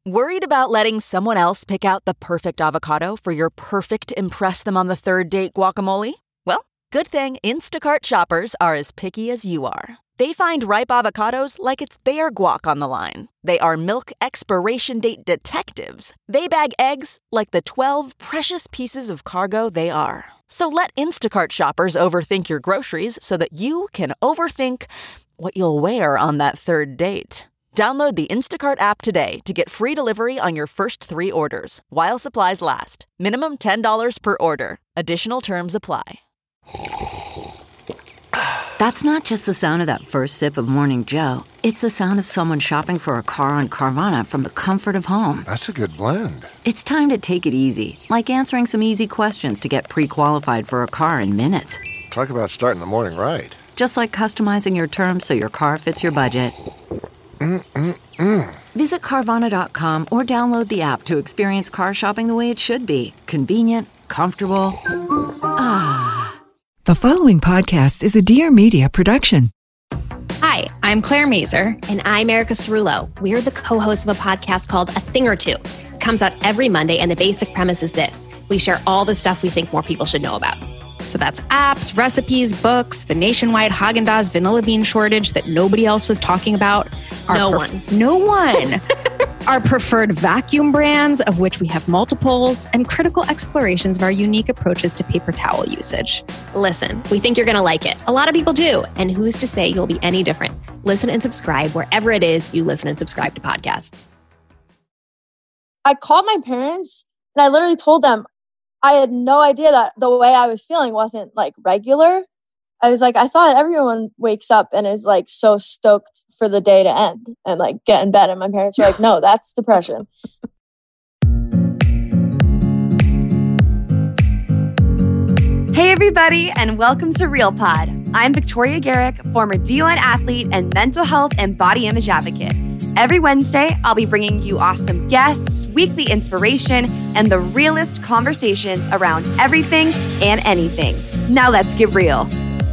Worried about letting someone else pick out the perfect avocado for your perfect impress them on the third date guacamole? Well, good thing Instacart shoppers are as picky as you are. They find ripe avocados like it's their guac on the line. They are milk expiration date detectives. They bag eggs like the 12 precious pieces of cargo they are. So let Instacart shoppers overthink your groceries so that you can overthink what you'll wear on that third date. Download the Instacart app today to get free delivery on your first 3 orders, while supplies last. Minimum $10 per order. Additional terms apply. That's not just the sound of that first sip of Morning Joe. It's the sound of someone shopping for a car on Carvana from the comfort of home. That's a good blend. It's time to take it easy, like answering some easy questions to get pre-qualified for a car in minutes. Talk about starting the morning right. Just like customizing your terms so your car fits your budget. Visit Carvana.com or download the app to experience car shopping the way it should be. Convenient, comfortable. The following podcast is a Dear Media production. Hi, I'm Claire Mazer. And I'm Erica Cerullo. We're the co-hosts of a podcast called A Thing or Two. It comes out every Monday, and the basic premise is this. We share all the stuff we think more people should know about. So that's apps, recipes, books, the nationwide Haagen-Dazs vanilla bean shortage that nobody else was talking about. No one. Our preferred vacuum brands, of which we have multiples, and critical explorations of our unique approaches to paper towel usage. Listen, we think you're going to like it. A lot of people do. And who's to say you'll be any different? Listen and subscribe wherever it is you listen and subscribe to podcasts. I called my parents and I literally told them I had no idea that the way I was feeling wasn't like regular. I was like, I thought everyone wakes up and is like so stoked for the day to end and like get in bed. And my parents were like, no, that's depression. Hey everybody, and welcome to Real Pod. I'm Victoria Garrick, former D1 athlete and mental health and body image advocate. Every Wednesday, I'll be bringing you awesome guests, weekly inspiration, and the realest conversations around everything and anything. Now let's get real.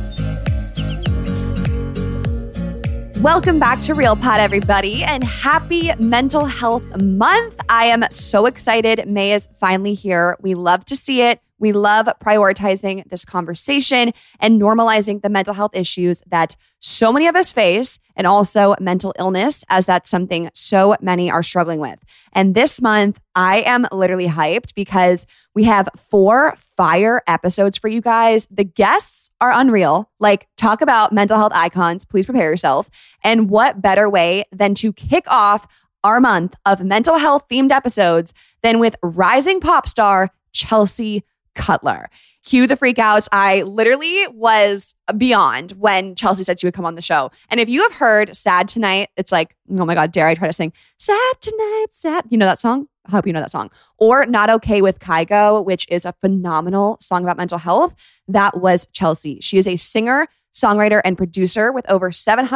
Welcome back to Real Pod, everybody, and happy Mental Health Month. I am so excited. May is finally here. We love to see it. We love prioritizing this conversation and normalizing the mental health issues that so many of us face, and also mental illness, as that's something so many are struggling with. And this month, I am literally hyped because we have 4 fire episodes for you guys. The guests are unreal. Like, talk about mental health icons. Please prepare yourself. And what better way than to kick off our month of mental health themed episodes than with rising pop star Chelsea Cutler. Cue the freakouts. I literally was beyond when Chelsea said she would come on the show. And if you have heard Sad Tonight, it's like, oh my God, dare I try to sing Sad Tonight, Sad. You know that song? I hope you know that song. Or Not Okay with Kygo, which is a phenomenal song about mental health. That was Chelsea. She is a singer, songwriter, and producer with over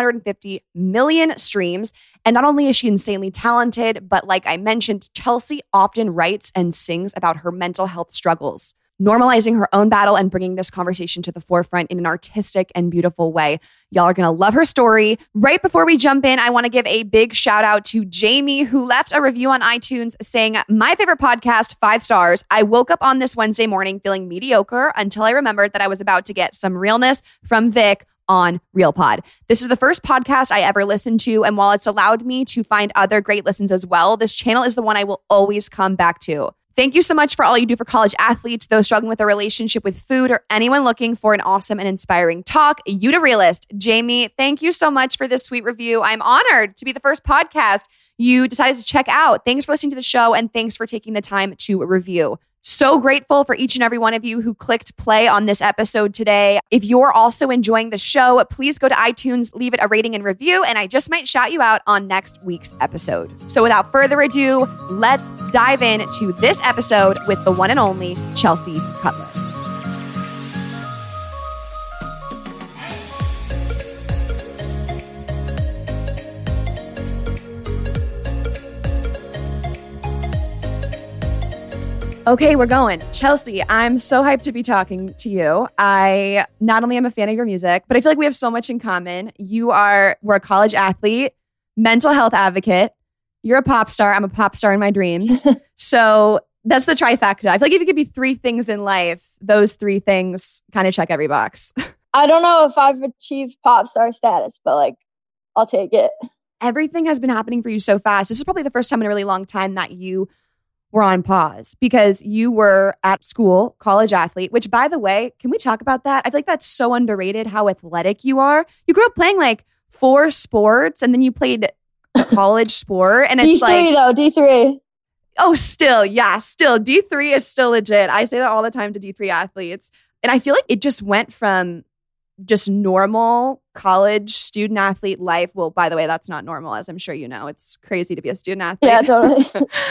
750 million streams. And not only is she insanely talented, but like I mentioned, Chelsea often writes and sings about her mental health struggles, normalizing her own battle and bringing this conversation to the forefront in an artistic and beautiful way. Y'all are going to love her story. Right before we jump in, I want to give a big shout out to Jamie, who left a review on iTunes saying, my favorite podcast, 5 stars. I woke up on this Wednesday morning feeling mediocre until I remembered that I was about to get some realness from Vic on Real Pod. This is the first podcast I ever listened to, and while it's allowed me to find other great listens as well, this channel is the one I will always come back to. Thank you so much for all you do for college athletes, those struggling with a relationship with food, or anyone looking for an awesome and inspiring talk. You the realist. Jamie, thank you so much for this sweet review. I'm honored to be the first podcast you decided to check out. Thanks for listening to the show, and thanks for taking the time to review. So grateful for each and every one of you who clicked play on this episode today. If you're also enjoying the show, please go to iTunes, leave it a rating and review, and I just might shout you out on next week's episode. So without further ado, let's dive into this episode with the one and only Chelsea Cutler. Okay, we're going. Chelsea, I'm so hyped to be talking to you. I not only am a fan of your music, but I feel like we have so much in common. We're a college athlete, mental health advocate, You're a pop star. I'm a pop star in my dreams. So that's the trifecta. I feel like if you could be 3 things in life, those 3 things kind of check every box. I don't know if I've achieved pop star status, but like, I'll take it. Everything has been happening for you so fast. This is probably the first time in a really long time that you were on pause because you were at school, college athlete, which by the way, can we talk about that? I feel like that's so underrated how athletic you are. You grew up playing like 4 sports and then you played a college sport and it's D3 though, D3. Oh, still. D3 is still legit. I say that all the time to D3 athletes. And I feel like it just went from just normal college student athlete life. Well, by the way, that's not normal, as I'm sure you know. It's crazy to be a student athlete. Yeah, totally.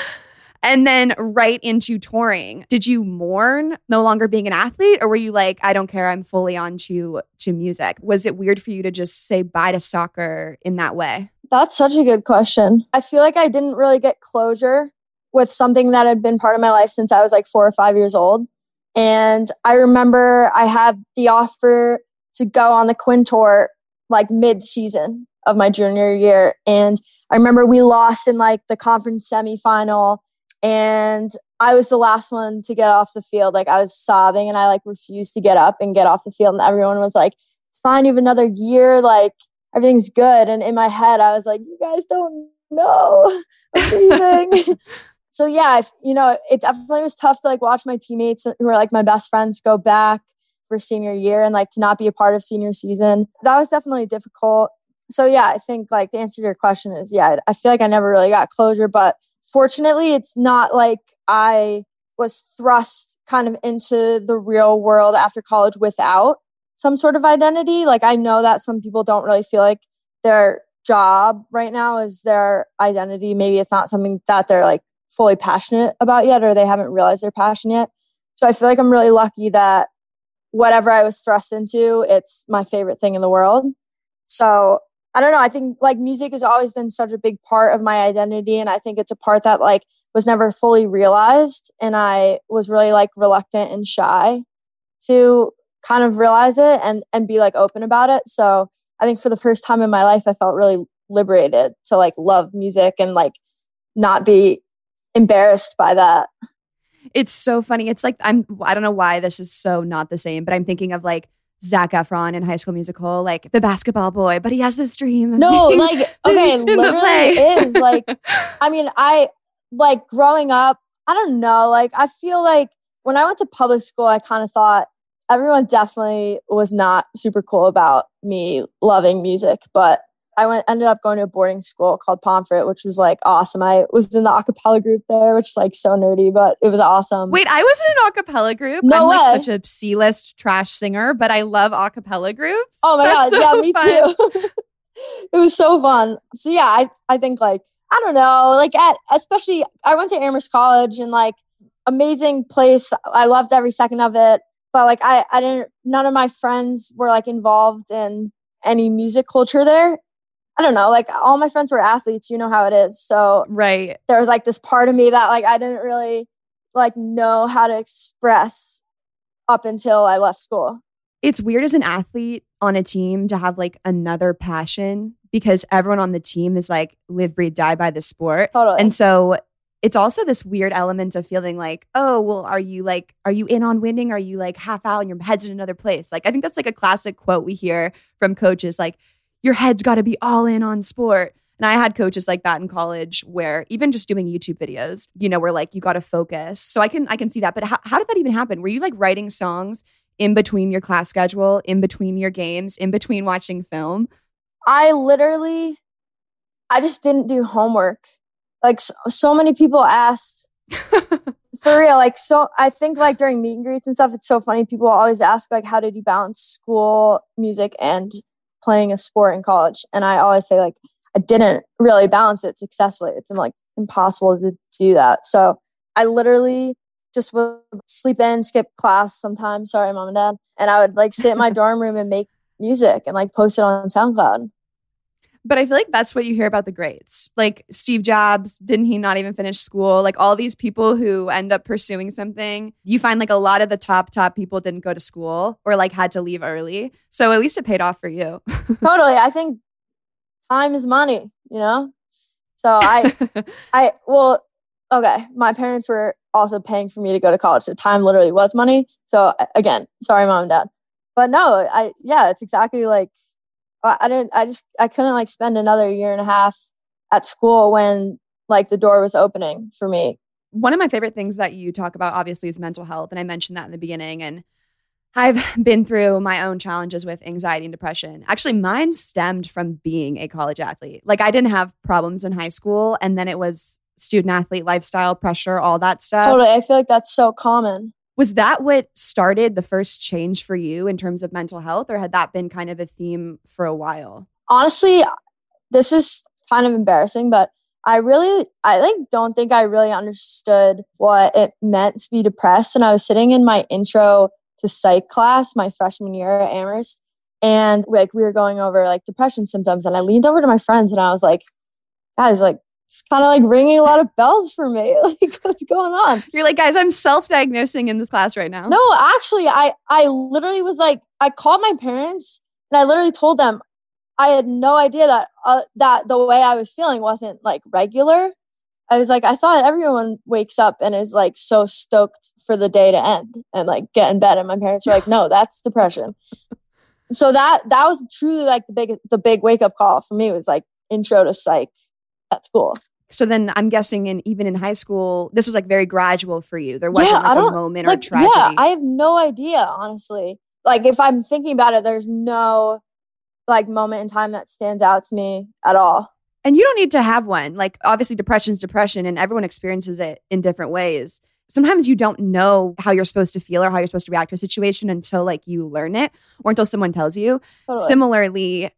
And then right into touring. Did you mourn no longer being an athlete? Or were you like, I don't care, I'm fully on to music? Was it weird for you to just say bye to soccer in that way? That's such a good question. I feel like I didn't really get closure with something that had been part of my life since I was like 4 or 5 years old. And I remember I had the offer to go on the Quinn Tour like mid-season of my junior year. And I remember we lost in like the conference semifinal and I was the last one to get off the field. Like I was sobbing and I like refused to get up and get off the field. And everyone was like, it's fine, you have another year. Like everything's good. And in my head, I was like, you guys don't know. I'm leaving. So yeah, it definitely was tough to like watch my teammates who were like my best friends go back for senior year and like to not be a part of senior season. That was definitely difficult. So yeah, I think like the answer to your question is, yeah, I feel like I never really got closure, but fortunately it's not like I was thrust kind of into the real world after college without some sort of identity. Like I know that some people don't really feel like their job right now is their identity. Maybe it's not something that they're like fully passionate about yet, or they haven't realized they're passionate yet. So I feel like I'm really lucky that whatever I was thrust into, it's my favorite thing in the world. So I don't know. I think like music has always been such a big part of my identity. And I think it's a part that like was never fully realized. And I was really like reluctant and shy to kind of realize it and be like open about it. So I think for the first time in my life, I felt really liberated to like love music and like not be embarrassed by that. It's so funny. It's like, I don't know why this is so not the same, but I'm thinking of like Zac Efron in High School Musical, like the basketball boy, but he has this dream of being like, okay, literally it is like, I mean, I like growing up, I don't know, like I feel like when I went to public school, I kind of thought everyone definitely was not super cool about me loving music, but I ended up going to a boarding school called Pomfret, which was like awesome. I was in the a cappella group there, which is like so nerdy, but it was awesome. Wait, I was in an a cappella group. No I'm way. like such a C-list trash singer, but I love a cappella groups. Oh my That's God. so Yeah, me fun. too. It was so fun. So yeah, I think like, I don't know, like especially I went to Amherst College and like amazing place. I loved every second of it, but like none of my friends were like involved in any music culture there. I don't know, like all my friends were athletes, you know how it is. So right. There was like this part of me that like I didn't really like know how to express up until I left school. It's weird as an athlete on a team to have like another passion because everyone on the team is like live, breathe, die by the sport. Totally. And so it's also this weird element of feeling like, oh, well, are you in on winning? Are you like half out and your head's in another place? Like, I think that's like a classic quote we hear from coaches, like, your head's got to be all in on sport. And I had coaches like that in college where even just doing YouTube videos, you know, where like you got to focus. So I can see that. But how did that even happen? Were you like writing songs in between your class schedule, in between your games, in between watching film? I just didn't do homework. Like so many people asked for real. Like, so I think like during meet and greets and stuff, it's so funny. People always ask like, how did you balance school, music, and playing a sport in college? And I always say like, I didn't really balance it successfully. It's like impossible to do that. So I literally just would sleep in, skip class sometimes. Sorry, mom and dad. And I would like sit in my dorm room and make music and like post it on SoundCloud. But I feel like that's what you hear about the greats. Like Steve Jobs, didn't he not even finish school? Like all these people who end up pursuing something, you find like a lot of the top people didn't go to school or like had to leave early. So at least it paid off for you. Totally. I think time is money, you know? So okay. My parents were also paying for me to go to college. So time literally was money. So again, sorry, mom and dad. But no, it's exactly like, I couldn't like spend another year and a half at school when like the door was opening for me. One of my favorite things that you talk about obviously is mental health. And I mentioned that in the beginning. And I've been through my own challenges with anxiety and depression. Actually, mine stemmed from being a college athlete. Like I didn't have problems in high school. And then it was student athlete lifestyle, pressure, all that stuff. Totally. I feel like that's so common. Was that what started the first change for you in terms of mental health, or had that been kind of a theme for a while? Honestly, this is kind of embarrassing, but I don't think I really understood what it meant to be depressed. And I was sitting in my intro to psych class my freshman year at Amherst, and like we were going over like depression symptoms, and I leaned over to my friends and I was like, guys, like it's kind of like ringing a lot of bells for me. Like, what's going on? You're like, guys, I'm self-diagnosing in this class right now. No, actually, I literally was like, I called my parents and I literally told them I had no idea that the way I was feeling wasn't like regular. I was like, I thought everyone wakes up and is like so stoked for the day to end and like get in bed. And my parents were like, no, that's depression. So that was truly like the big wake up call for me, was like intro to psych at school. So then I'm guessing even in high school, this was like very gradual for you. There wasn't like a moment or tragedy. Yeah, I have no idea, honestly. Like if I'm thinking about it, there's no like moment in time that stands out to me at all. And you don't need to have one. Like obviously depression's depression and everyone experiences it in different ways. Sometimes you don't know how you're supposed to feel or how you're supposed to react to a situation until like you learn it or until someone tells you. Totally. Similarly,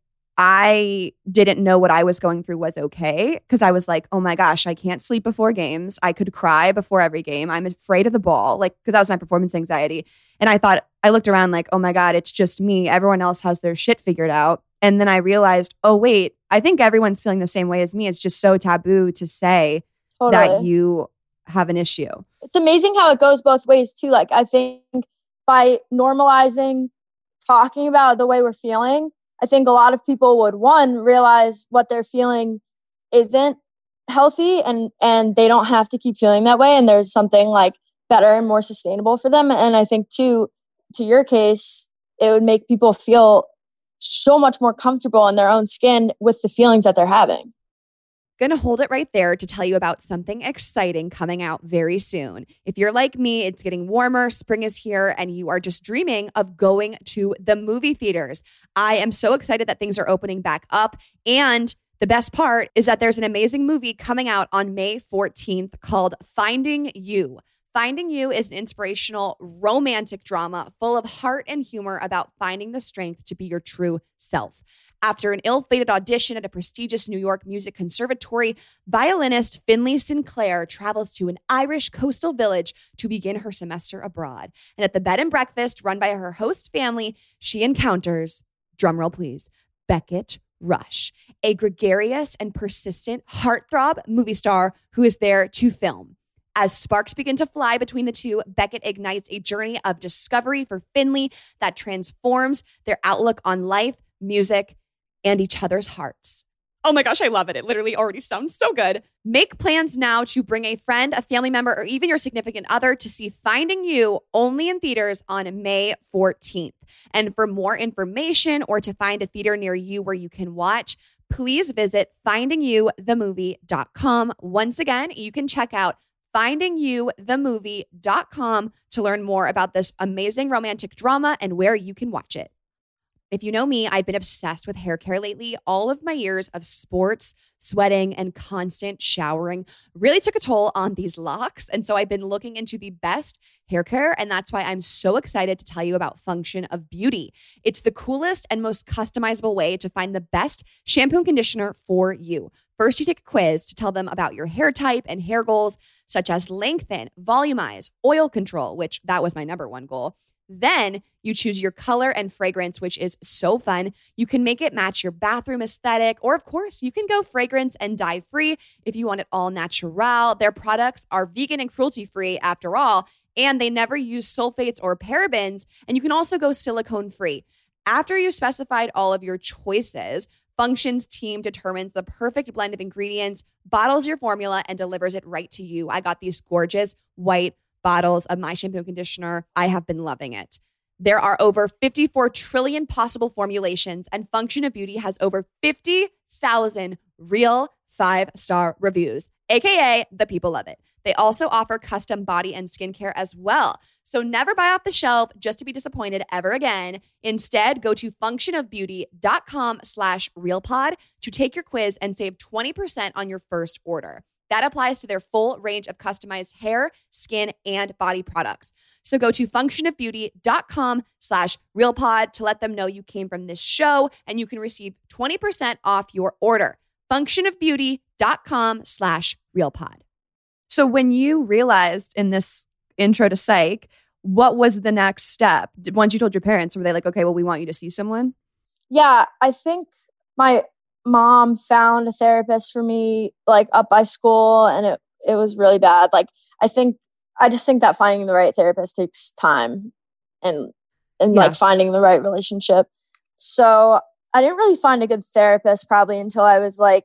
I didn't know what I was going through was okay because I was like, oh my gosh, I can't sleep before games. I could cry before every game. I'm afraid of the ball. Like, because that was my performance anxiety. And I looked around like, oh my God, it's just me. Everyone else has their shit figured out. And then I realized, oh wait, I think everyone's feeling the same way as me. It's just so taboo to say that you have an issue. It's amazing how it goes both ways too. Like I think by normalizing talking about the way we're feeling, I think a lot of people would, one, realize what they're feeling isn't healthy and they don't have to keep feeling that way. And there's something like better and more sustainable for them. And I think too, to your case, it would make people feel so much more comfortable in their own skin with the feelings that they're having. Gonna hold it right there to tell you about something exciting coming out very soon. If you're like me, it's getting warmer, spring is here, and you are just dreaming of going to the movie theaters. I am so excited that things are opening back up. And the best part is that there's an amazing movie coming out on May 14th called Finding You. Finding You is an inspirational romantic drama full of heart and humor about finding the strength to be your true self. After an ill-fated audition at a prestigious New York music conservatory, violinist Finley Sinclair travels to an Irish coastal village to begin her semester abroad. And at the bed and breakfast run by her host family, she encounters, drumroll please, Beckett Rush, a gregarious and persistent heartthrob movie star who is there to film. As sparks begin to fly between the two, Beckett ignites a journey of discovery for Finley that transforms their outlook on life, music, and each other's hearts. Oh my gosh, I love it. It literally already sounds so good. Make plans now to bring a friend, a family member, or even your significant other to see Finding You only in theaters on May 14th. And for more information or to find a theater near you where you can watch, please visit findingyouthemovie.com. Once again, you can check out findingyouthemovie.com to learn more about this amazing romantic drama and where you can watch it. If you know me, I've been obsessed with hair care lately. All of my years of sports, sweating, and constant showering really took a toll on these locks. And so I've been looking into the best hair care, and that's why I'm so excited to tell you about Function of Beauty. It's the coolest and most customizable way to find the best shampoo and conditioner for you. First, you take a quiz to tell them about your hair type and hair goals, such as lengthen, volumize, oil control, which that was my number one goal. Then you choose your color and fragrance, which is so fun. You can make it match your bathroom aesthetic, or of course, you can go fragrance and dye free if you want it all natural. Their products are vegan and cruelty free after all, and they never use sulfates or parabens. And you can also go silicone free. After you've specified all of your choices, Function's team determines the perfect blend of ingredients, bottles your formula, and delivers it right to you. I got these gorgeous white bottles of my shampoo and conditioner. I have been loving it. There are over 54 trillion possible formulations, and Function of Beauty has over 50,000 real 5-star reviews, aka the people love it. They also offer custom body and skincare as well. So never buy off the shelf just to be disappointed ever again. Instead, go to functionofbeauty.com/realpod to take your quiz and save 20% on your first order. That applies to their full range of customized hair, skin, and body products. So go to functionofbeauty.com/realpod to let them know you came from this show, and you can receive 20% off your order. functionofbeauty.com/realpod. So when you realized in this intro to psych, what was the next step? Once you told your parents, were they like, okay, well, we want you to see someone? Yeah, I think my mom found a therapist for me like up by school, and it was really bad. Like I just think that finding the right therapist takes time and like finding the right relationship. So I didn't really find a good therapist probably until I was like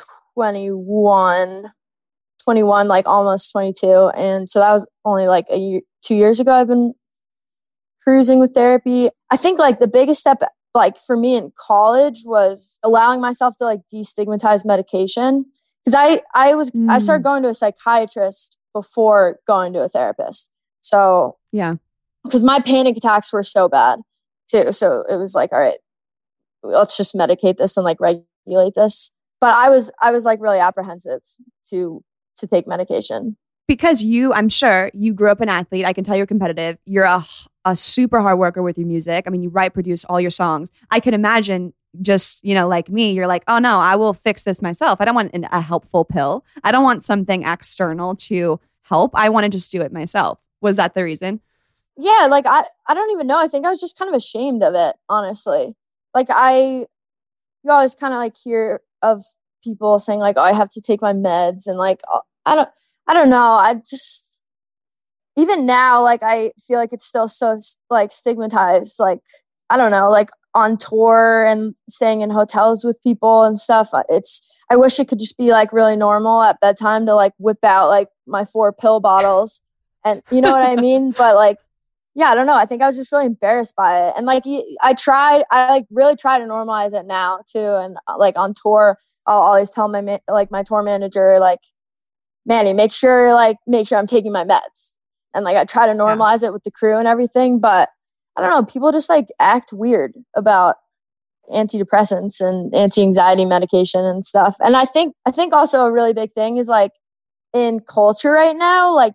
21, like almost 22. And so that was only like 2 years ago. I've been cruising with therapy. I think like the biggest step like for me in college was allowing myself to like destigmatize medication. Cause I started going to a psychiatrist before going to a therapist. So yeah, because my panic attacks were so bad too. So it was like, all right, let's just medicate this and like regulate this. But I was like really apprehensive to take medication. Because I'm sure you grew up an athlete. I can tell you're competitive. You're a super hard worker with your music. I mean, you write, produce all your songs. I can imagine just, like me, you're like, oh no, I will fix this myself. I don't want a helpful pill. I don't want something external to help. I want to just do it myself. Was that the reason? Yeah, like I don't even know. I think I was just kind of ashamed of it, honestly. Like you always kind of like hear of people saying like, oh, I have to take my meds, and like, I don't know. I just, even now, like, I feel like it's still so like stigmatized. Like, I don't know, like on tour and staying in hotels with people and stuff. I wish it could just be like really normal at bedtime to like whip out like my 4 pill bottles, and you know what I mean? But like, yeah, I don't know. I think I was just really embarrassed by it. And like, I really try to normalize it now too. And like on tour, I'll always tell my tour manager, like, Manny, make sure I'm taking my meds. And like, I try to normalize it with the crew and everything. But I don't know, people just like act weird about antidepressants and anti-anxiety medication and stuff. And I think also a really big thing is like in culture right now, like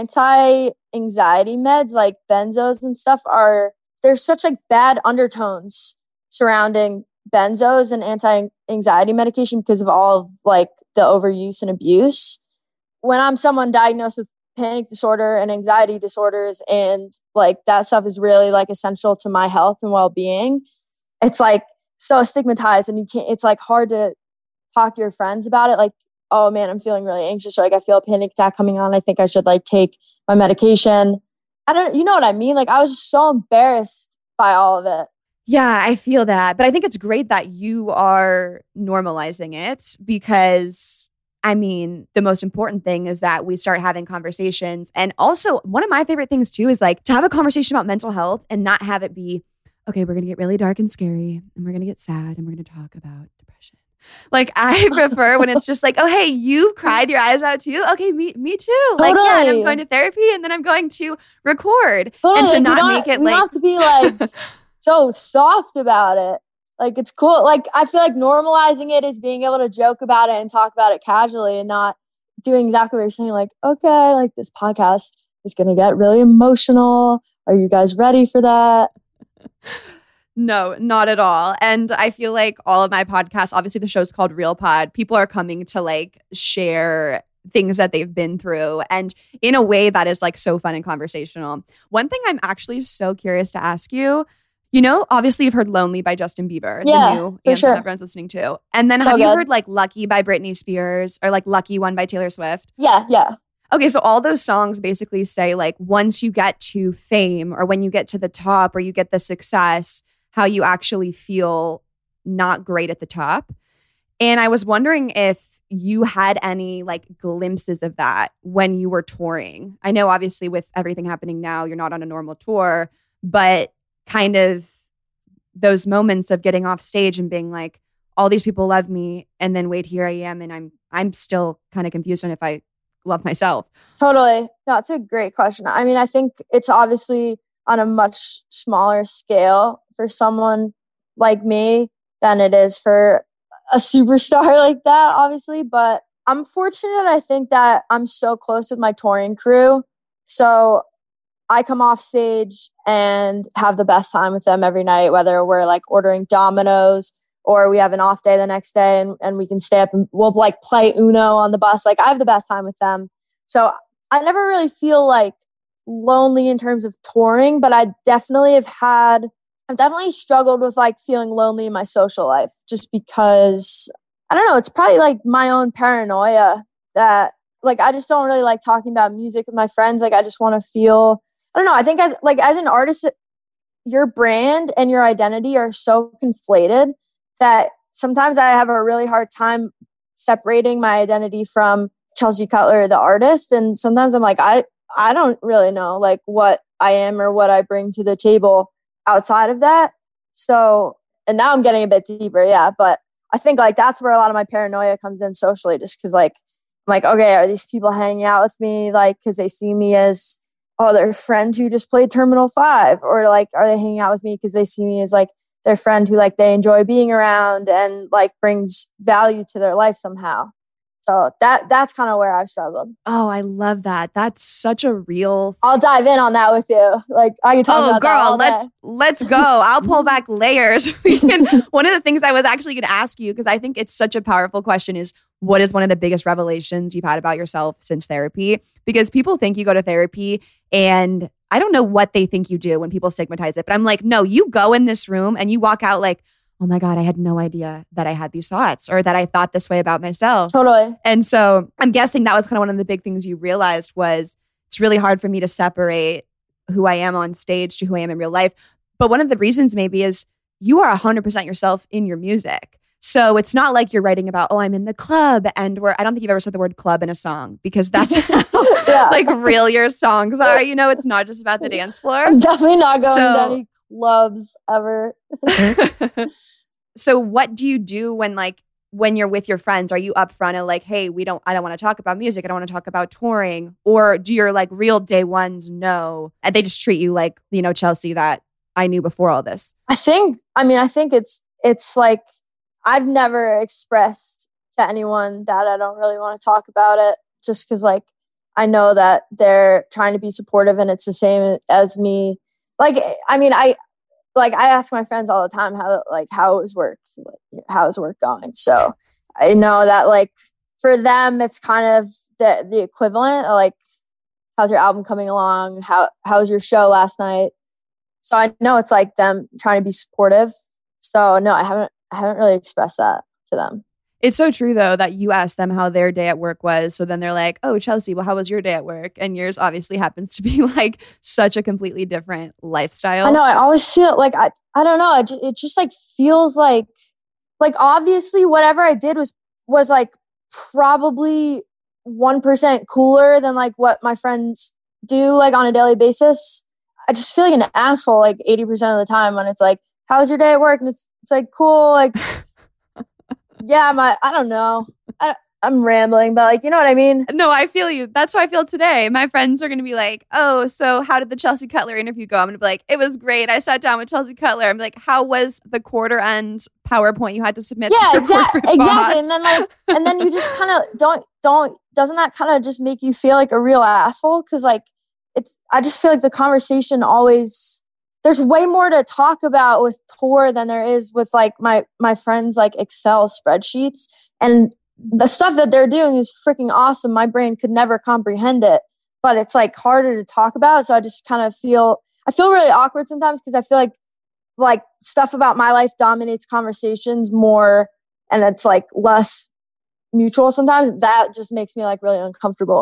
anti-anxiety meds like benzos and stuff there's such like bad undertones surrounding benzos and anti-anxiety medication because of all of like the overuse and abuse. When I'm someone diagnosed with panic disorder and anxiety disorders, and like that stuff is really like essential to my health and well-being, it's like so stigmatized, and it's like hard to talk to your friends about it. Like, oh man, I'm feeling really anxious, or like I feel a panic attack coming on. I think I should like take my medication. You know what I mean? Like I was just so embarrassed by all of it. Yeah, I feel that. But I think it's great that you are normalizing it, because I mean, the most important thing is that we start having conversations. And also one of my favorite things too is like to have a conversation about mental health and not have it be, okay, we're going to get really dark and scary, and we're going to get sad, and we're going to talk about depression. Like I prefer when it's just like, oh, hey, you cried your eyes out too? Okay, me too. Like, totally. yeah, and I'm going to therapy, and then I'm going to record. Totally. And to not make it we like... don't have to be like so soft about it. Like, it's cool. Like, I feel like normalizing it is being able to joke about it and talk about it casually, and not doing exactly what you're saying. Like, okay, like this podcast is going to get really emotional. Are you guys ready for that? No, not at all. And I feel like all of my podcasts, obviously the show's called Real Pod, people are coming to like share things that they've been through, and in a way that is like so fun and conversational. One thing I'm actually so curious to ask you, obviously you've heard Lonely by Justin Bieber, the new anthem that everyone's listening to. And then have you heard like Lucky by Britney Spears, or like Lucky One by Taylor Swift? Yeah. Okay, so all those songs basically say like once you get to fame, or when you get to the top, or you get the success, how you actually feel not great at the top. And I was wondering if you had any like glimpses of that when you were touring. I know obviously with everything happening now, you're not on a normal tour, but kind of those moments of getting off stage and being like, all these people love me, and then wait, here I am, and I'm still kind of confused on if I love myself. Totally. No, it's a great question. I mean, I think it's obviously on a much smaller scale for someone like me than it is for a superstar like that, obviously. But I'm fortunate, I think, that I'm so close with my touring crew. So I come off stage and have the best time with them every night, whether we're like ordering Domino's or we have an off day the next day and we can stay up and we'll like play Uno on the bus. Like I have the best time with them. So I never really feel like lonely in terms of touring, but I've definitely struggled with like feeling lonely in my social life just because, I don't know, it's probably like my own paranoia that like I just don't really like talking about music with my friends. Like I just want to feel, I don't know, I think as an artist, your brand and your identity are so conflated that sometimes I have a really hard time separating my identity from Chelsea Cutler, the artist. And sometimes I'm like, I don't really know like what I am or what I bring to the table outside of that. So, and now I'm getting a bit deeper. Yeah. But I think like that's where a lot of my paranoia comes in socially, just because like, I'm like, okay, are these people hanging out with me like because they see me as, oh, their friend who just played Terminal 5? Or like, are they hanging out with me because they see me as like their friend who like they enjoy being around and like brings value to their life somehow? So that's kind of where I've struggled. Oh, I love that. That's such a real. I'll dive in on that with you. Like I can talk about that all day. Let's go. I'll pull back layers. One of the things I was actually going to ask you, because I think it's such a powerful question, is what is one of the biggest revelations you've had about yourself since therapy? Because people think you go to therapy and I don't know what they think you do when people stigmatize it, but I'm like, no, you go in this room and you walk out like, oh my God, I had no idea that I had these thoughts or that I thought this way about myself. Totally. And so I'm guessing that was kind of one of the big things you realized was it's really hard for me to separate who I am on stage to who I am in real life. But one of the reasons maybe is you are 100% yourself in your music. So it's not like you're writing about, oh, I'm in the club and I don't think you've ever said the word club in a song because that's how like real your songs are. You know, it's not just about the dance floor. I'm definitely not going to any clubs ever. So what do you do when you're with your friends? Are you upfront and like, hey, I don't want to talk about music. I don't want to talk about touring. Or do your like real day ones know and they just treat you like, you know, Chelsea that I knew before all this? I think it's like, I've never expressed to anyone that I don't really want to talk about it just because like I know that they're trying to be supportive and it's the same as me. Like, I mean, I ask my friends all the time how is work going? So I know that like for them, it's kind of the equivalent of like, how's your album coming along? How was your show last night? So I know it's like them trying to be supportive. So no, I haven't really expressed that to them. It's so true, though, that you asked them how their day at work was. So then they're like, oh, Chelsea, well, how was your day at work? And yours obviously happens to be like such a completely different lifestyle. I know. I always feel like, I don't know. It just like feels like obviously whatever I did was like probably 1% cooler than like what my friends do like on a daily basis. I just feel like an asshole like 80% of the time when it's like, how was your day at work? And it's like, cool. Like, yeah, I don't know. I'm rambling, but like, you know what I mean? No, I feel you. That's how I feel today. My friends are going to be like, oh, so how did the Chelsea Cutler interview go? I'm going to be like, it was great. I sat down with Chelsea Cutler. I'm like, how was the quarter end PowerPoint you had to submit? Yeah, to exactly. And then you just kind of doesn't that kind of just make you feel like a real asshole? Cause like I just feel like the conversation always, there's way more to talk about with tour than there is with like my friends like Excel spreadsheets, and the stuff that they're doing is freaking awesome. My brain could never comprehend it, but it's like harder to talk about. So I just kind of feel really awkward sometimes because I feel like stuff about my life dominates conversations more and it's like less mutual sometimes. That just makes me like really uncomfortable.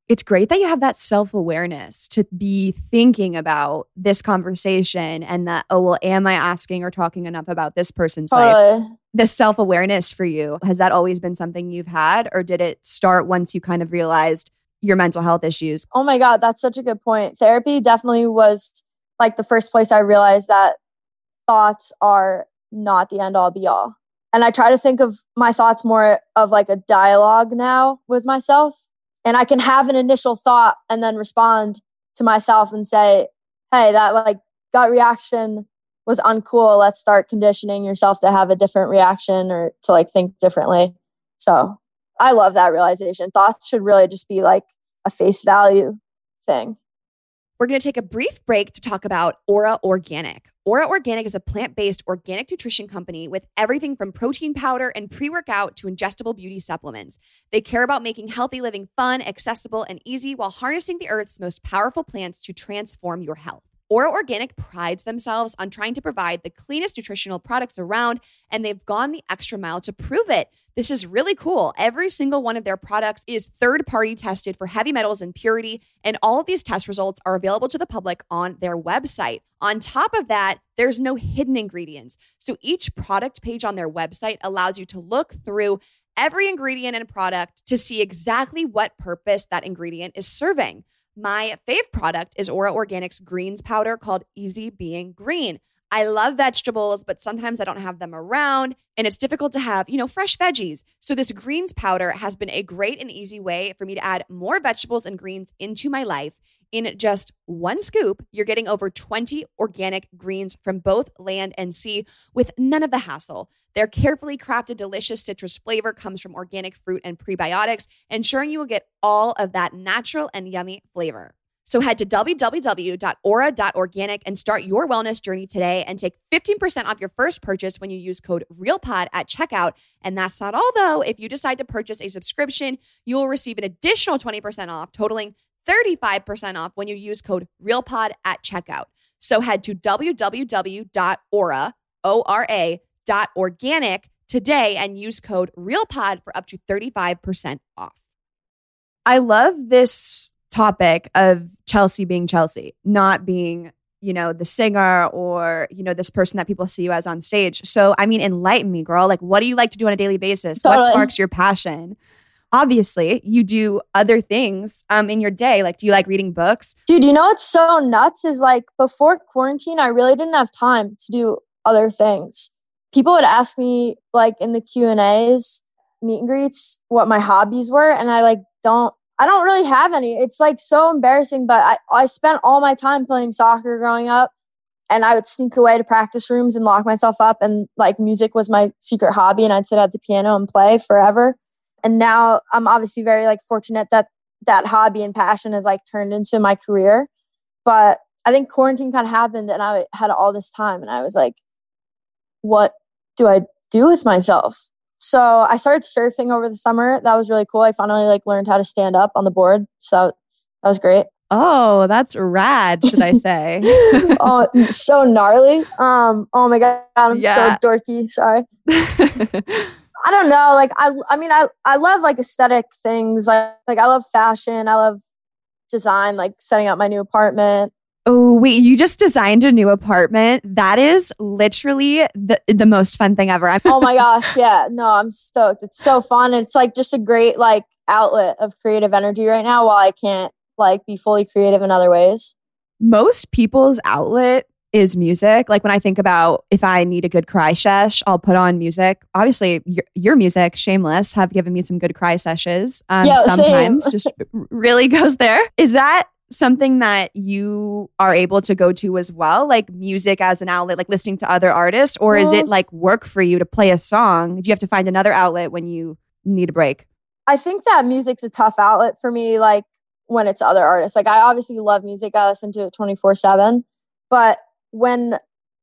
It's great that you have that self-awareness to be thinking about this conversation and that, oh, well, am I asking or talking enough about this person's life? The self-awareness for you, has that always been something you've had, or did it start once you kind of realized your mental health issues? Oh my God, that's such a good point. Therapy definitely was like the first place I realized that thoughts are not the end all be all. And I try to think of my thoughts more of like a dialogue now with myself. And I can have an initial thought and then respond to myself and say, hey, that like gut reaction was uncool. Let's start conditioning yourself to have a different reaction or to like think differently. So I love that realization. Thoughts should really just be like a face value thing. We're going to take a brief break to talk about Ora Organic. Ora Organic is a plant-based organic nutrition company with everything from protein powder and pre-workout to ingestible beauty supplements. They care about making healthy living fun, accessible, and easy while harnessing the earth's most powerful plants to transform your health. Ora Organic prides themselves on trying to provide the cleanest nutritional products around, and they've gone the extra mile to prove it. This is really cool. Every single one of their products is third-party tested for heavy metals and purity, and all of these test results are available to the public on their website. On top of that, there's no hidden ingredients. So each product page on their website allows you to look through every ingredient and product to see exactly what purpose that ingredient is serving. My fave product is Ora Organic's greens powder called Easy Being Green. I love vegetables, but sometimes I don't have them around and it's difficult to have, fresh veggies. So this greens powder has been a great and easy way for me to add more vegetables and greens into my life. In just one scoop, you're getting over 20 organic greens from both land and sea with none of the hassle. Their carefully crafted, delicious citrus flavor comes from organic fruit and prebiotics, ensuring you will get all of that natural and yummy flavor. So head to www.ora.organic and start your wellness journey today and take 15% off your first purchase when you use code REALPOD at checkout. And that's not all, though. If you decide to purchase a subscription, you will receive an additional 20% off, totaling 35% off when you use code REALPOD at checkout. So head to www.ora.organic today and use code REALPOD for up to 35% off. I love this topic of Chelsea being Chelsea, not being, the singer or, this person that people see you as on stage. So, enlighten me, girl. Like, what do you like to do on a daily basis? Totally. What sparks your passion? Obviously, you do other things in your day. Like, do you like reading books? Dude, what's so nuts is like before quarantine, I really didn't have time to do other things. People would ask me like in the Q&As, meet and greets, what my hobbies were. And I don't really have any. It's like so embarrassing, but I spent all my time playing soccer growing up and I would sneak away to practice rooms and lock myself up. And like music was my secret hobby and I'd sit at the piano and play forever. And now I'm obviously very like fortunate that that hobby and passion has like turned into my career. But I think quarantine kind of happened and I had all this time and I was like, what do I do with myself? So I started surfing over the summer. That was really cool. I finally like learned how to stand up on the board. So that was great. Oh, that's rad, should I say? Oh, so gnarly. Oh my God, I'm so dorky. Sorry. I don't know. Like, I love like aesthetic things. Like I love fashion. I love design, like setting up my new apartment. Oh, wait, you just designed a new apartment? That is literally the most fun thing ever. Oh my gosh. Yeah, no, I'm stoked. It's so fun. It's like just a great like outlet of creative energy right now while I can't like be fully creative in other ways. Most people's outlet is music. Like when I think about if I need a good cry sesh, I'll put on music. Obviously, your music, Shameless, have given me some good cry sessions. Sometimes just really goes there. Is that something that you are able to go to as well? Like music as an outlet, like listening to other artists? Or is it like work for you to play a song? Do you have to find another outlet when you need a break? I think that music's a tough outlet for me, like when it's other artists. Like I obviously love music. I listen to it 24/7. But when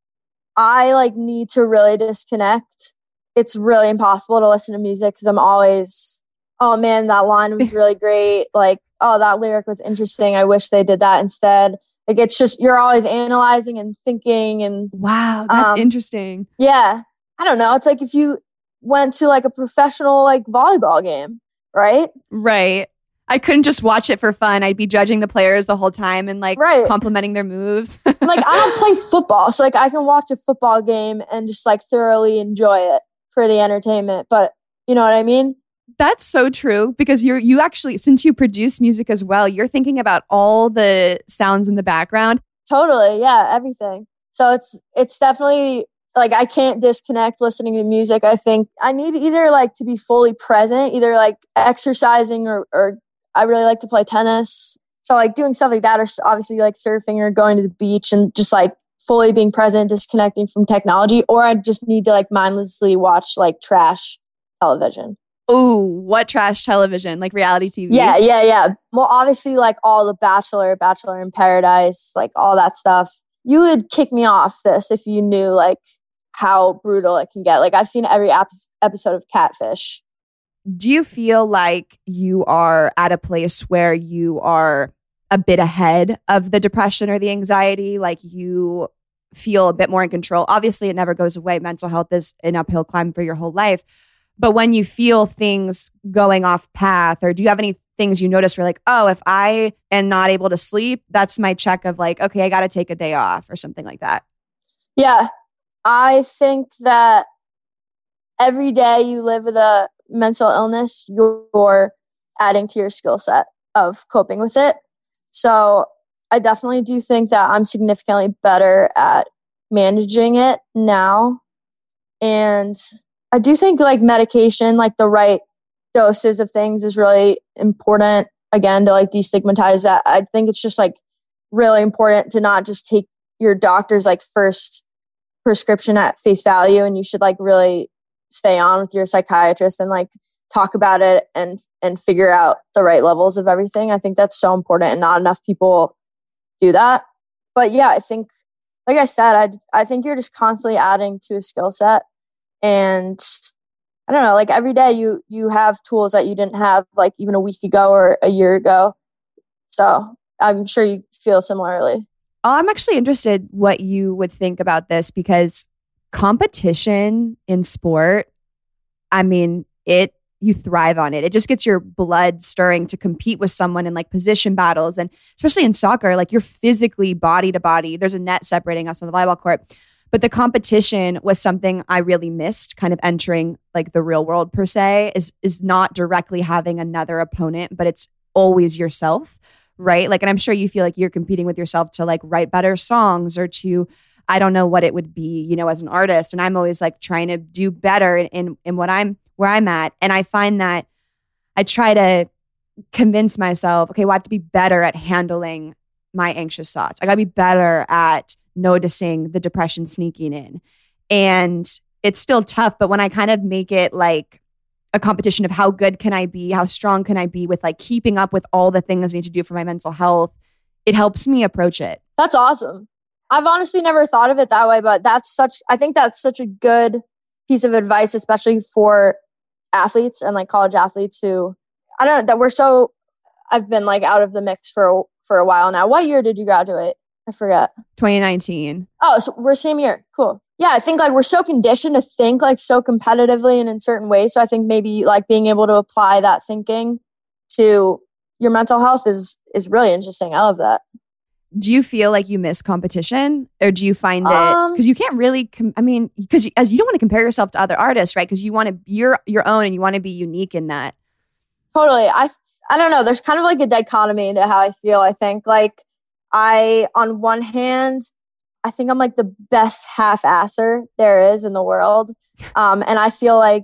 I like need to really disconnect, it's really impossible to listen to music because I'm always, oh man, that line was really great. Like, oh, that lyric was interesting. I wish they did that instead. Like it's just, you're always analyzing and thinking and wow, that's interesting. Yeah. I don't know. It's like if you went to like a professional like volleyball game, right? Right. I couldn't just watch it for fun. I'd be judging the players the whole time and like complimenting their moves. Like, I don't play football, so like I can watch a football game and just like thoroughly enjoy it for the entertainment. But you know what I mean? That's so true, because you actually, since you produce music as well, you're thinking about all the sounds in the background. Totally, yeah, everything. So it's definitely like I can't disconnect listening to music. I think I need either like to be fully present, either like exercising or I really like to play tennis. So like doing stuff like that, or obviously like surfing or going to the beach and just like fully being present, disconnecting from technology, or I just need to like mindlessly watch like trash television. Oh, what trash television? Like reality TV? Yeah. Well, obviously like all the Bachelor in Paradise, like all that stuff. You would kick me off this if you knew like how brutal it can get. Like I've seen every episode of Catfish. Do you feel like you are at a place where you are a bit ahead of the depression or the anxiety? Like you feel a bit more in control? Obviously, it never goes away. Mental health is an uphill climb for your whole life. But when you feel things going off path, or do you have any things you notice where like, oh, if I am not able to sleep, that's my check of like, okay, I got to take a day off or something like that? Yeah, I think that every day you live with a mental illness, you're adding to your skill set of coping with it. So I definitely do think that I'm significantly better at managing it now. And I do think like medication, like the right doses of things is really important, again, to like destigmatize that. I think it's just like really important to not just take your doctor's like first prescription at face value, and you should like really stay on with your psychiatrist and like talk about it and figure out the right levels of everything. I think that's so important, and not enough people do that. But yeah, I think, like I said, I think you're just constantly adding to a skill set. And I don't know, like every day you have tools that you didn't have like even a week ago or a year ago. So I'm sure you feel similarly. I'm actually interested what you would think about this, because competition in sport, I mean, you thrive on it. It just gets your blood stirring to compete with someone in like position battles. And especially in soccer, like you're physically body to body. There's a net separating us on the volleyball court. But the competition was something I really missed kind of entering like the real world per se, is not directly having another opponent, but it's always yourself, right? Like, and I'm sure you feel like you're competing with yourself to like write better songs or to, I don't know what it would be, you know, as an artist. And I'm always like trying to do better in where I'm at. And I find that I try to convince myself, okay, well, I have to be better at handling my anxious thoughts. I got to be better at noticing the depression sneaking in. And it's still tough, but when I kind of make it like a competition of how good can I be, how strong can I be with like keeping up with all the things I need to do for my mental health, it helps me approach it. That's awesome. I've honestly never thought of it that way, but I think that's such a good piece of advice, especially for athletes and like college athletes who, I don't know, that I've been like out of the mix for a while now. What year did you graduate? I forget. 2019. Oh, so we're same year. Cool. Yeah, I think like we're so conditioned to think like so competitively and in certain ways. So I think maybe like being able to apply that thinking to your mental health is really interesting. I love that. Do you feel like you miss competition, or do you find it, because you can't really, because as you don't want to compare yourself to other artists, right? Because you want to be your own and you want to be unique in that. Totally. I don't know. There's kind of like a dichotomy into how I feel. I think like on one hand, I think I'm like the best half-asser there is in the world. And I feel like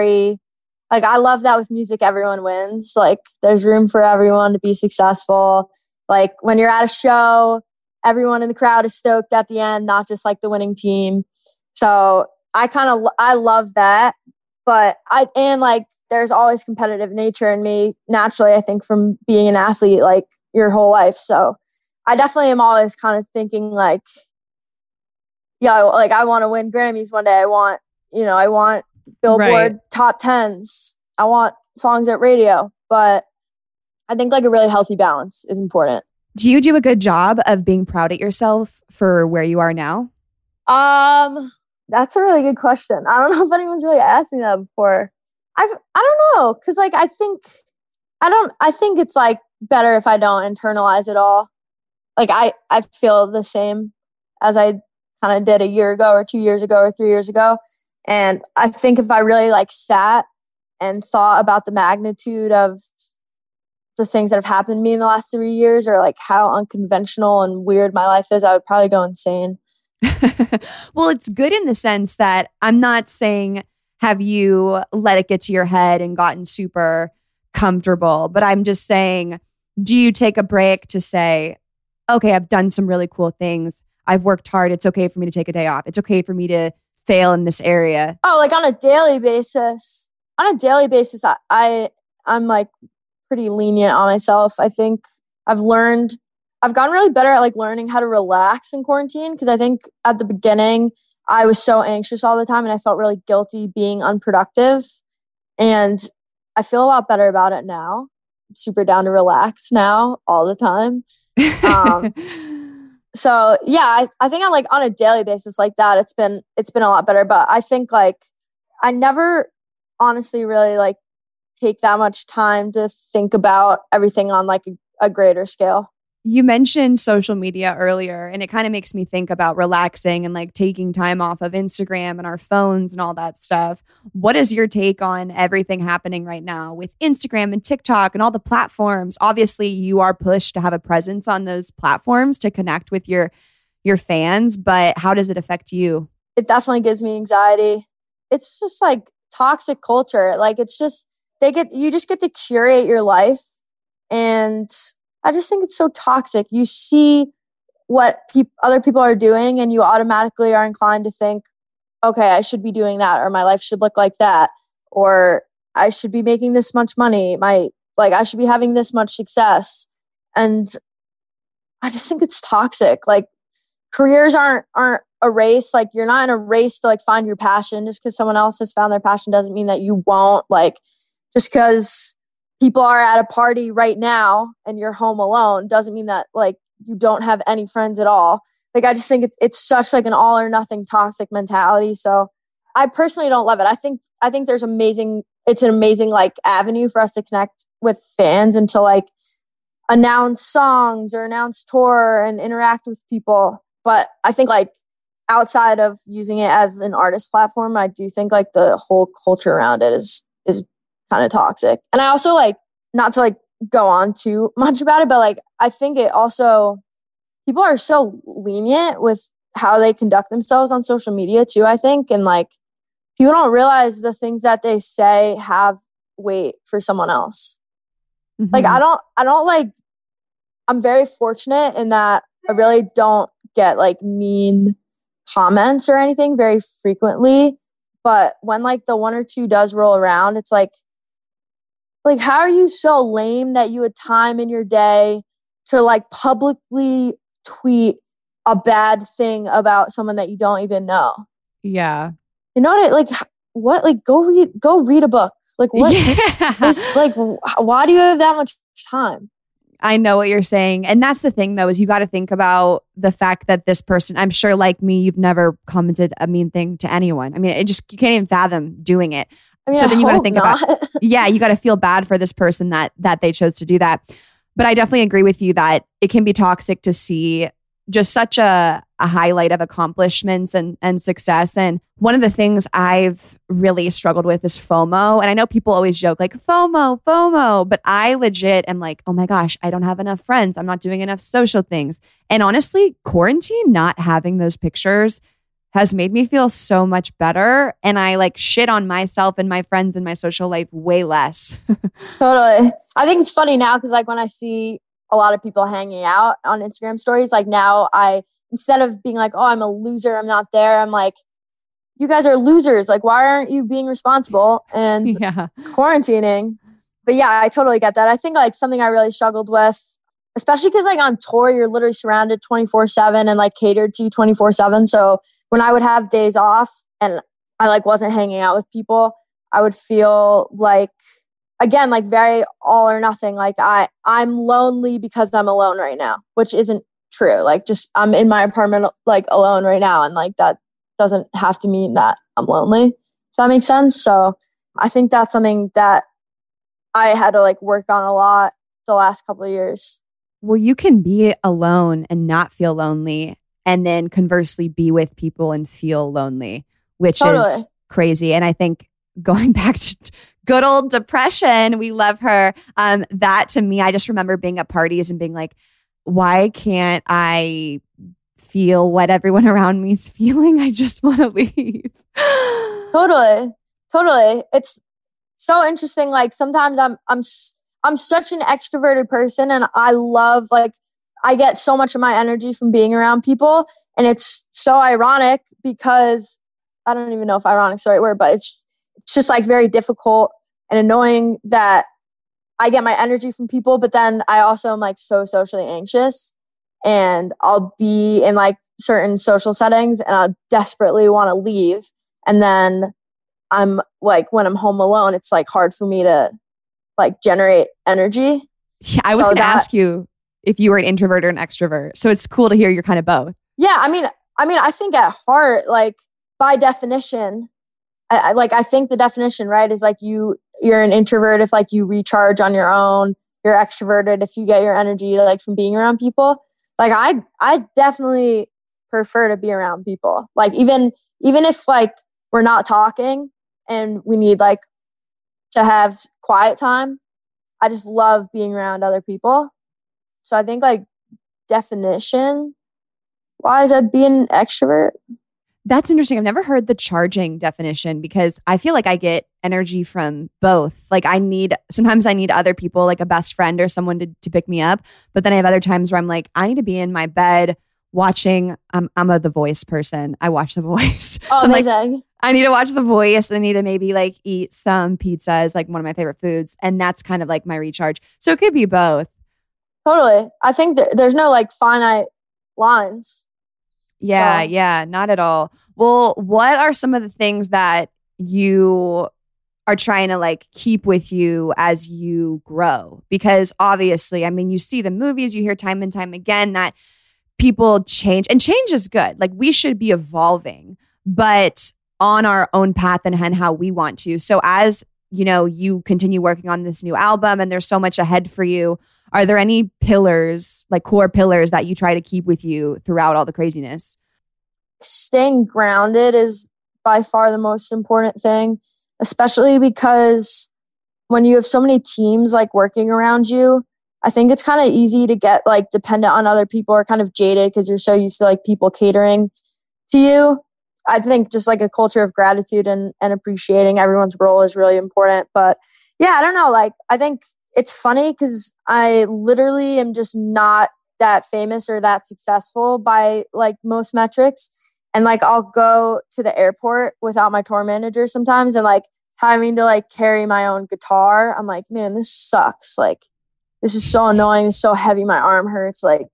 I love that with music, everyone wins. Like there's room for everyone to be successful. Like when you're at a show, everyone in the crowd is stoked at the end, not just like the winning team. So I love that. But there's always competitive nature in me naturally, I think, from being an athlete like your whole life. So I definitely am always kind of thinking like, yeah, like I want to win Grammys one day. I want Billboard top 10s. I want songs at radio. But I think like a really healthy balance is important. Do you do a good job of being proud of yourself for where you are now? That's a really good question. I don't know if anyone's really asked me that before. I don't know. Cause like, I think I think it's like better if I don't internalize it all. Like I feel the same as I kind of did a year ago or 2 years ago or 3 years ago. And I think if I really like sat and thought about the magnitude of the things that have happened to me in the last 3 years, or like how unconventional and weird my life is, I would probably go insane. Well, it's good in the sense that I'm not saying have you let it get to your head and gotten super comfortable, but I'm just saying, do you take a break to say, okay, I've done some really cool things. I've worked hard. It's okay for me to take a day off. It's okay for me to fail in this area. Oh, like on a daily basis. On a daily basis, I'm like pretty lenient on myself. I think I've gotten really better at like learning how to relax in quarantine, because I think at the beginning I was so anxious all the time and I felt really guilty being unproductive. And I feel a lot better about it now. I'm super down to relax now all the time. So yeah, I think on like on a daily basis like that, it's been a lot better. But I think like I never honestly really like take that much time to think about everything on like a greater scale. You mentioned social media earlier, and it kind of makes me think about relaxing and like taking time off of Instagram and our phones and all that stuff. What is your take on everything happening right now with Instagram and TikTok and all the platforms? Obviously, you are pushed to have a presence on those platforms to connect with your fans, but how does it affect you? It definitely gives me anxiety. It's just like toxic culture. Like it's just you just get to curate your life, and I just think it's so toxic. You see what other people are doing and you automatically are inclined to think, okay, I should be doing that, or my life should look like that, or I should be making this much money. I should be having this much success. And I just think it's toxic. Like careers aren't a race. Like you're not in a race to like find your passion. Just because someone else has found their passion doesn't mean that you won't. Like just because people are at a party right now and you're home alone doesn't mean that like you don't have any friends at all. Like I just think it's such like an all or nothing toxic mentality. So I personally don't love it. I think it's an amazing like avenue for us to connect with fans and to like announce songs or announce tour and interact with people. But I think like outside of using it as an artist platform, I do think like the whole culture around it is kind of toxic. And I also like, not to like go on too much about it, but like I think it also, people are so lenient with how they conduct themselves on social media too, I think. And like people don't realize the things that they say have weight for someone else. Mm-hmm. Like I don't like, I'm very fortunate in that I really don't get like mean comments or anything very frequently. But when like the one or two does roll around, it's like, how are you so lame that you had time in your day to like publicly tweet a bad thing about someone that you don't even know? Yeah. You know what? Like go read a book. Like what? Yeah. Like why do you have that much time? I know what you're saying. And that's the thing though, is you got to think about the fact that this person, I'm sure like me, you've never commented a mean thing to anyone. I mean, you can't even fathom doing it. I mean, so then you got to think not. about, you got to feel bad for this person that they chose to do that. But I definitely agree with you that it can be toxic to see just such a highlight of accomplishments and success. And one of the things I've really struggled with is FOMO. And I know people always joke like FOMO, but I legit am like, oh my gosh, I don't have enough friends. I'm not doing enough social things. And honestly, quarantine, not having those pictures has made me feel so much better. And I like shit on myself and my friends and my social life way less. Totally. I think it's funny now because like when I see a lot of people hanging out on Instagram stories, like now instead of being like, oh, I'm a loser, I'm not there, I'm like, you guys are losers. Like, why aren't you being responsible and quarantining? But yeah, I totally get that. I think like something I really struggled with, especially because like on tour, you're literally surrounded 24/7 and like catered to 24/7. So when I would have days off and I like wasn't hanging out with people, I would feel like, again, like very all or nothing. Like I'm lonely because I'm alone right now, which isn't true. Like just I'm in my apartment like alone right now. And like that doesn't have to mean that I'm lonely. Does that make sense? So I think that's something that I had to like work on a lot the last couple of years. Well, you can be alone and not feel lonely, and then conversely be with people and feel lonely, which is crazy. And I think going back to good old depression, we love her. That to me, I just remember being at parties and being like, why can't I feel what everyone around me is feeling? I just want to leave. Totally. It's so interesting. Like sometimes I'm such an extroverted person, and I love, like, I get so much of my energy from being around people. And it's so ironic because I don't even know if ironic is the right word, but it's just like very difficult and annoying that I get my energy from people, but then I also am like so socially anxious, and I'll be in like certain social settings and I'll desperately want to leave. And then I'm like, when I'm home alone, it's like hard for me to like generate energy. Yeah, I was going to ask you if you were an introvert or an extrovert. So it's cool to hear you're kind of both. Yeah. I mean, I think at heart, like by definition, I think the definition, right, is like you're an introvert if like you recharge on your own. You're extroverted if you get your energy like from being around people. Like I definitely prefer to be around people. Like even if like we're not talking and we need like to have quiet time, I just love being around other people. So I think like definition wise, I'd be an extrovert. That's interesting. I've never heard the charging definition because I feel like I get energy from both. Like sometimes I need other people, like a best friend or someone to pick me up. But then I have other times where I'm like, I need to be in my bed watching. I'm a The Voice person. I watch The Voice. Oh, so amazing. I'm like, I need to watch The Voice. I need to maybe like eat some pizzas, like one of my favorite foods. And that's kind of like my recharge. So it could be both. Totally. I think there's no like finite lines. Yeah, not at all. Well, what are some of the things that you are trying to like keep with you as you grow? Because obviously, I mean, you see the movies, you hear time and time again that people change, and change is good. Like we should be evolving, but on our own path and how we want to. So as you know, you continue working on this new album and there's so much ahead for you. Are there any pillars, like core pillars that you try to keep with you throughout all the craziness? Staying grounded is by far the most important thing, especially because when you have so many teams like working around you, I think it's kind of easy to get like dependent on other people or kind of jaded because you're so used to like people catering to you. I think just like a culture of gratitude and appreciating everyone's role is really important. But yeah, I don't know. Like, I think it's funny because I literally am just not that famous or that successful by like most metrics. And like, I'll go to the airport without my tour manager sometimes and like having to like carry my own guitar. I'm like, man, this sucks. Like, this is so annoying. It's so heavy. My arm hurts. Like,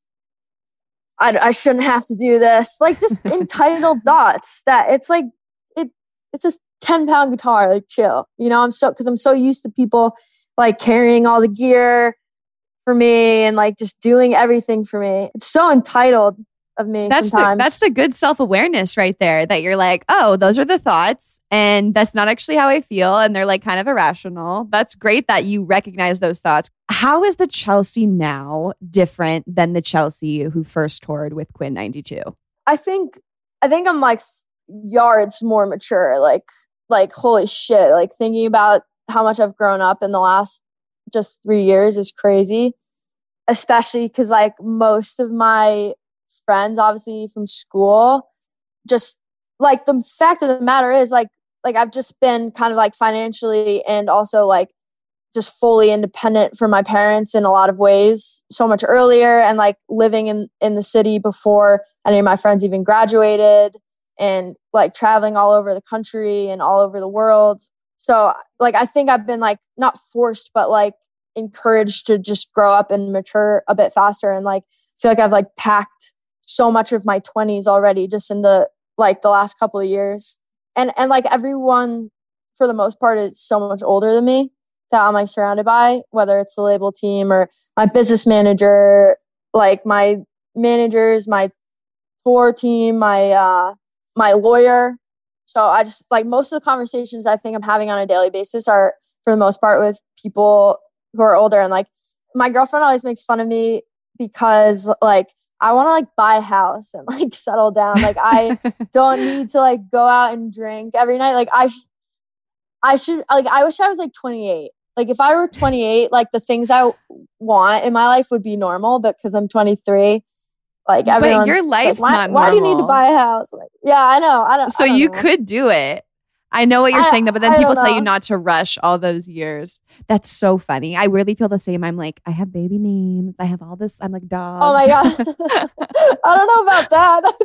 I shouldn't have to do this. Like, just entitled thoughts that it's like, it's a 10-pound guitar. Like, chill. You know, because I'm so used to people like carrying all the gear for me and like just doing everything for me. It's so entitled of me sometimes. That's the good self-awareness right there, that you're like, oh, those are the thoughts and that's not actually how I feel. And they're like kind of irrational. That's great that you recognize those thoughts. How is the Chelsea now different than the Chelsea who first toured with Quinn 92? I think I'm like yards more mature. Like holy shit. Like thinking about how much I've grown up in the last just 3 years is crazy. Especially because like most of my friends, obviously from school, just like the fact of the matter is like I've just been kind of like financially and also like just fully independent from my parents in a lot of ways so much earlier, and like living in the city before any of my friends even graduated, and like traveling all over the country and all over the world. So like I think I've been like not forced but like encouraged to just grow up and mature a bit faster, and like feel like I've like packed so much of my 20s already just into like the last couple of years. And like everyone for the most part is so much older than me that I'm like surrounded by, whether it's the label team or my business manager, like my managers, my tour team, my lawyer. So I just like most of the conversations I think I'm having on a daily basis are for the most part with people who are older. And like my girlfriend always makes fun of me because like I want to like buy a house and like settle down. Like I don't need to like go out and drink every night. Like I should like, I wish I was like 28. Like if I were 28, like the things I want in my life would be normal, but because I'm 23, like everyone. But your life's like, not normal. Why do you need to buy a house? Like, yeah, I know. So you could do it. I know what you're saying, though, but then people tell you not to rush all those years. That's so funny. I really feel the same. I'm like, I have baby names. I have all this. I'm like, dogs. Oh my God. I don't know about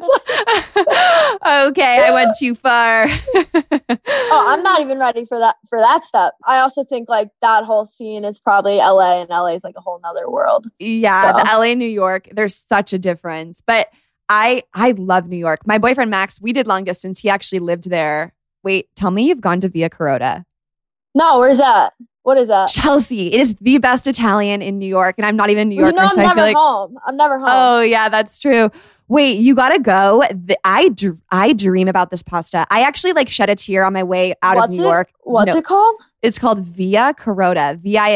that. Okay, I went too far. Oh, I'm not even ready for that step. I also think like that whole scene is probably LA, and LA is like a whole nother world. Yeah, the LA, New York, there's such a difference. But I love New York. My boyfriend, Max, we did long distance. He actually lived there. Wait, tell me you've gone to Via Carota. No, where's that? What is that? Chelsea. It is the best Italian in New York. And I'm not even a New Yorker. I'm so never I feel like, home. I'm never home. Oh, yeah, that's true. Wait, you got to go. I dream about this pasta. I actually like shed a tear on my way out of New York. What's it called? It's called Via Carota,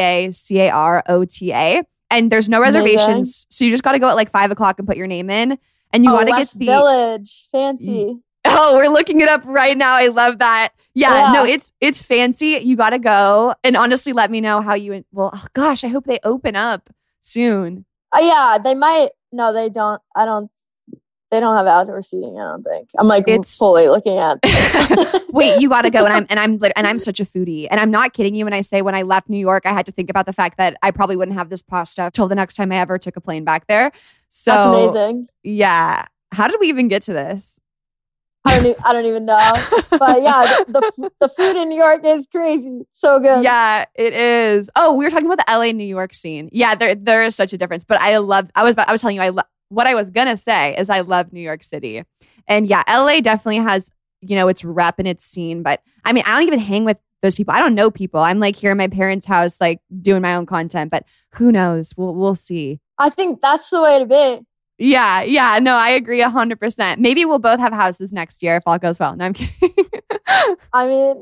VIACAROTA. And there's no reservations. Amazing. So you just got to go at like 5:00 and put your name in. And you want to get the Village. Fancy. Oh, we're looking it up right now. I love that. Yeah, no, it's fancy. You got to go. And honestly, let me know how you, oh gosh, I hope they open up soon. Yeah, they might. No, they don't. They don't have outdoor seating, I don't think. I'm like fully looking at Wait, you got to go. And I'm such a foodie. And I'm not kidding you when I say when I left New York, I had to think about the fact that I probably wouldn't have this pasta till the next time I ever took a plane back there. So that's amazing. Yeah. How did we even get to this? I don't even know. But yeah, the food in New York is crazy. So good. Yeah, it is. Oh, we were talking about the LA New York scene. Yeah, there is such a difference. But I was telling you, what I was going to say is I love New York City. And yeah, LA definitely has, its rep and its scene. But I mean, I don't even hang with those people. I don't know people. I'm like here in my parents' house, like doing my own content. But who knows? We'll see. I think that's the way to be. Yeah. No, I agree 100%. Maybe we'll both have houses next year if all goes well. No, I'm kidding. I mean,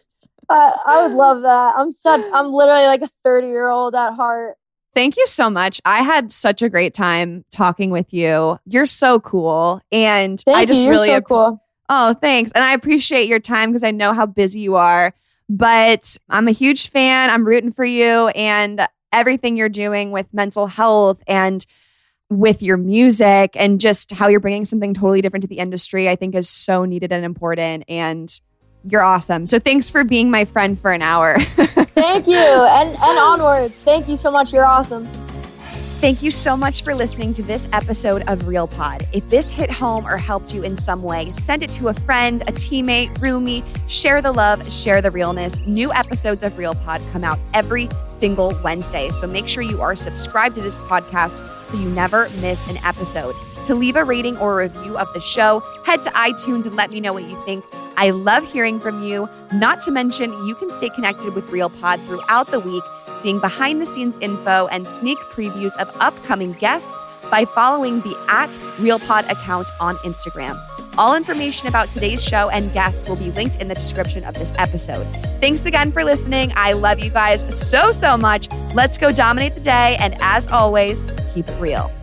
I would love that. I'm literally like a 30-year-old at heart. Thank you so much. I had such a great time talking with you. You're so cool. And You're so cool. Oh, thanks. And I appreciate your time because I know how busy you are. But I'm a huge fan. I'm rooting for you and everything you're doing with mental health and with your music and just how you're bringing something totally different to the industry, I think is so needed and important. And you're awesome. So thanks for being my friend for an hour. Thank you. And onwards. Thank you so much. You're awesome. Thank you so much for listening to this episode of Real Pod. If this hit home or helped you in some way, send it to a friend, a teammate, roomie. Share the love, share the realness. New episodes of Real Pod come out every single Wednesday. So make sure you are subscribed to this podcast so you never miss an episode. To leave a rating or a review of the show, head to iTunes and let me know what you think. I love hearing from you. Not to mention, you can stay connected with Real Pod throughout the week, seeing behind the scenes info and sneak previews of upcoming guests by following the @RealPod account on Instagram. All information about today's show and guests will be linked in the description of this episode. Thanks again for listening. I love you guys so much. Let's go dominate the day. And as always, keep it real.